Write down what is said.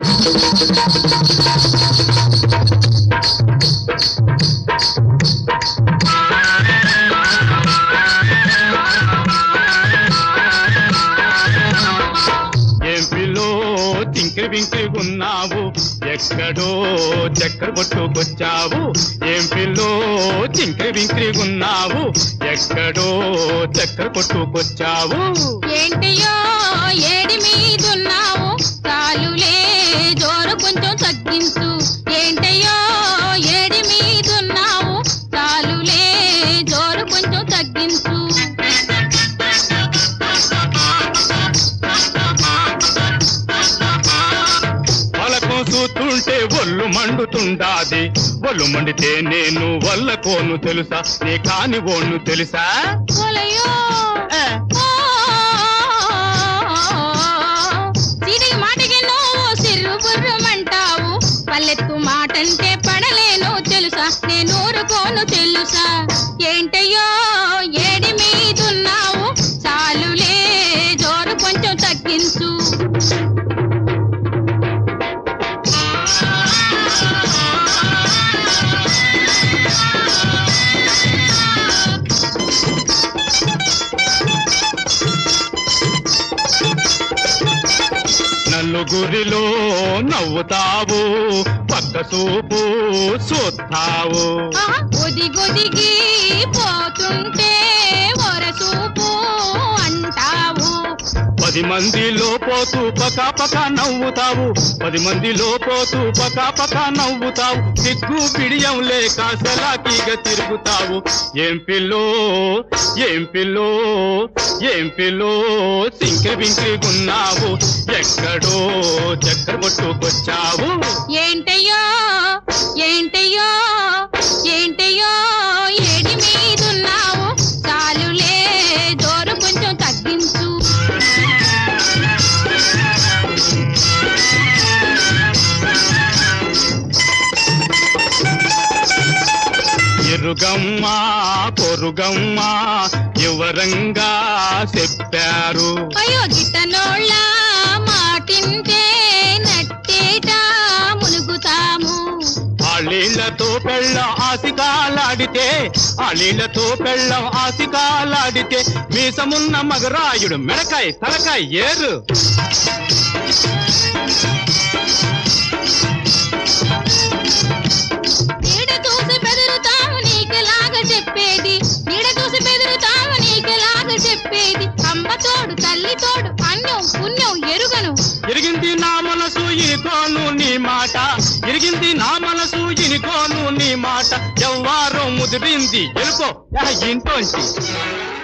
చింకిరి వింకిరిగున్నావు ఎక్కడో చక్కెర కొట్టుకొచ్చావు ఏం పిల్లో చింకిరి వింకిరిగున్నావు ఎక్కడో చక్కెర కొట్టుకొచ్చావు ఏంటియో ఏడి మీదున్నావు చాలులే జోరు కొంచెం తగ్గించు ఏంటయ్యో ఏడి మీదున్నావు చాలులే జోరు కొంచెం తగ్గించు చూస్తుంటే ఒళ్ళు మండుతుండాది ఒళ్ళు మండితే నేను వల్లకోను తెలుసా నీ కాని ఓను తెలుసా తిరిగి మాటకి నువ్వు సిర్రు బుర్రమంటావు పల్లెత్తు మాటంటే పడలేను తెలుసా నేను ఊరుకోను తెలుసా ఏంటయ్యో ఏడి మీదున్నావు చాలులే జోరు కొంచెం తగ్గించు నలుగురిలో నవ్వుతావు పక్క చూపు చూస్తావు ఒదిగొదిగి పోతుంటే ఒరసూపు అంటావు 10 మందిలో పోతూ పకాపక నవ్వుతావు 10 మందిలో పోతూ పకాపక నవ్వుతావు సిగ్గు పిడియం లేక సలాకీగా తిరుగుతావు ఏం పిల్లో ఏం పిల్లో ఏం పిల్లో సింకిరి బింకిరిగున్నావు ఎక్కడో చక్కెర కొట్టుకొచ్చావు ఏంటయ్యో ఏంటయ్యో ఏంటయ్యో ఏడి మీదున్నావు చాలులే జోరు కొంచెం తగ్గించు ఎరుగమ్మా పొరుగమ్మా వివరంగా చెప్పారు అయ్యో గిట్టనోళ్ళ మాటింటే నట్టేట మునుగుతాము ఆళ్ళీళ్లతో పెళ్ళం ఆసికాలాడితే ఆళ్ళీళ్లతో పెళ్ళం ఆసికాలాడితే మీసమున్న మగరాయుడు మెడకాయ తలకాయ ఏరు నీడ చూసి బెదురుతాము నీకులాగా చెప్పేది నీడ చూసి బెదురుతాము నీకులాగా చెప్పేది అమ్మ తోడు తల్లి తోడు అన్నం పుణ్యం ఎరుగను ఎరిగింది నా మనసు ఇనుకోను నీ మాట ఎరిగింది నా మనసు ఇనుకోను నీ మాట ఎవ్వారో ముదిరింది ఎరుకో ఇంటోంచి